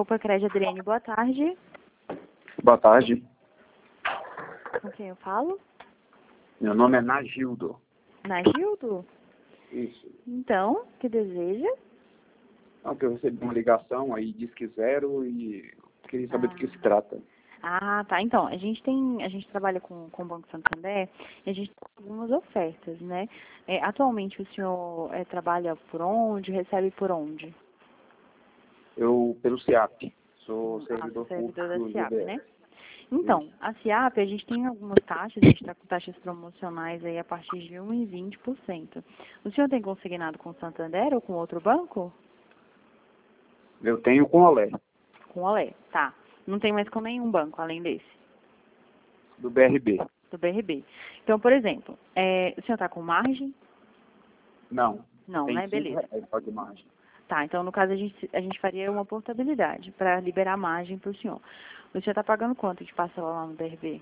Poupa Crédito, Adriane, boa tarde. Boa tarde. Com quem eu falo? Meu nome é Nagildo. Nagildo? Isso. Então, que deseja? Não, que eu recebi uma ligação aí, diz que zero e queria saber do que se trata. Ah, tá. Então, a gente trabalha com o Banco Santander e a gente tem algumas ofertas, né? Atualmente o senhor trabalha por onde, recebe por onde? Eu, pelo CIAP, sou servidor Servidor público da do SIAP, GDF. né? Então, a SIAP, a gente tem algumas taxas, a gente está com taxas promocionais aí a partir de 1,20%. O senhor tem consignado com o Santander ou com outro banco? Eu tenho com Olé, Com o Olé, tá. Não tem mais com nenhum banco além desse, do BRB. do BRB. Então, por exemplo, o senhor está com margem? Não, Não, tem né? Beleza. R$5 só de margem. Tá, então no caso a gente faria uma portabilidade para liberar margem para o senhor. O senhor está pagando quanto de parcela lá no BRB?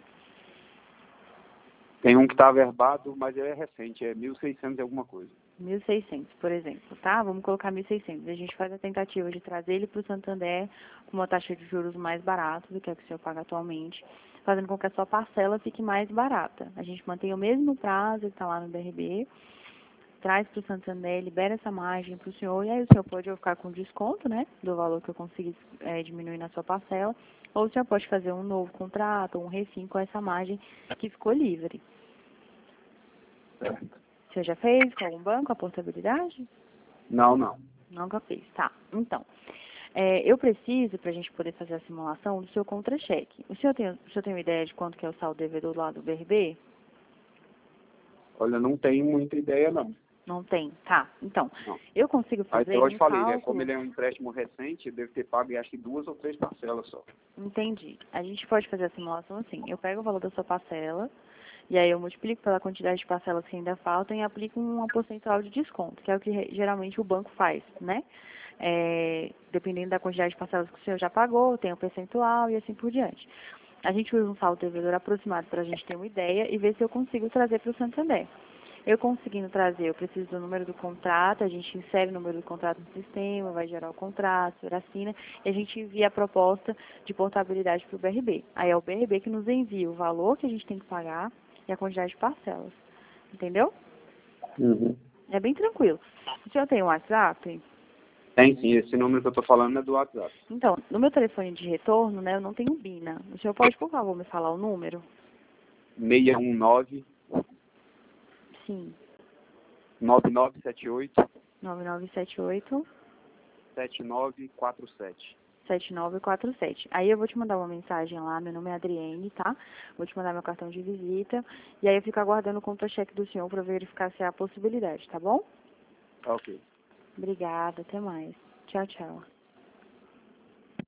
Tem um que está averbado, mas ele é recente, é 1.600 e alguma coisa. 1.600, por exemplo, tá? Vamos colocar 1.600. A gente faz a tentativa de trazer ele para o Santander com uma taxa de juros mais barata do que a que o senhor paga atualmente, fazendo com que a sua parcela fique mais barata. A gente mantém o mesmo prazo que está lá no BRB, traz para o Santander, libera essa margem para o senhor, e aí o senhor pode ficar com desconto, né, do valor que eu consegui diminuir na sua parcela, ou o senhor pode fazer um novo contrato, ou um refim com essa margem que ficou livre. Certo. O senhor já fez com algum banco a portabilidade? Não. Nunca fez, tá. Então, eu preciso, para a gente poder fazer a simulação, do seu contra-cheque. O senhor tem uma ideia de quanto que é o saldo devedor lá do BRB? Olha, não tenho muita ideia, não. Não tem, tá. Então, Não. eu consigo Aí fazer eu te um falei, né? Como cálculo. ele é um empréstimo recente, eu devo ter pago acho que 2 ou 3 parcelas só. Entendi. A gente pode fazer a simulação assim. Eu pego o valor da sua parcela, e aí eu multiplico pela quantidade de parcelas que ainda faltam e aplico uma percentual de desconto, que é o que geralmente o banco faz, né? Dependendo da quantidade de parcelas que o senhor já pagou, tem um percentual e assim por diante. A gente usa um saldo devedor aproximado para a gente ter uma ideia e ver se eu consigo trazer para o Santander. Eu conseguindo trazer, eu preciso do número do contrato, a gente insere o número do contrato no sistema, vai gerar o contrato, o senhor assina, e a gente envia a proposta de portabilidade para o BRB. Aí é o BRB que nos envia o valor que a gente tem que pagar e a quantidade de parcelas. Entendeu? Uhum. É bem tranquilo. O senhor tem um WhatsApp? Tem sim, esse número que eu tô falando é do WhatsApp. Então, no meu telefone de retorno, né, eu não tenho BINA. O senhor pode, por favor, me falar o número? 619 Sim. 9978 9978 7947. 7947. Aí eu vou te mandar uma mensagem lá, meu nome é Adriane, tá? Vou te mandar meu cartão de visita. E aí eu fico aguardando o contra-cheque do senhor para verificar se há possibilidade, tá bom? Ok. Obrigada, até mais. Tchau, tchau.